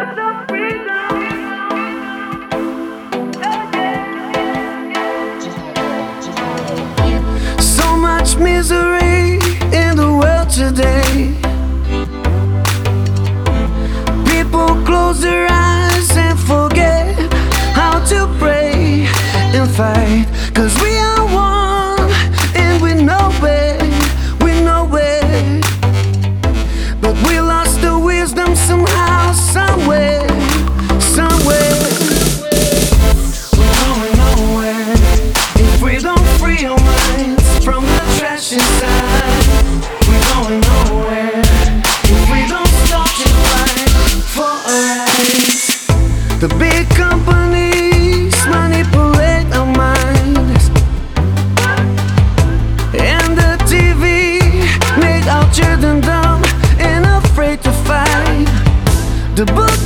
So much misery in the world today. People close their eyes and forget how to pray and fight. 'Cause we are one and we know it, we know it. But we lost the wisdom somehow, somewhere, somewhere. We're going nowhere if we don't free our minds from the trash inside. We're going nowhere if we don't stop to fight for our rights. The big companies manipulate our minds, and the TV make our children dumb and afraid to fight. The book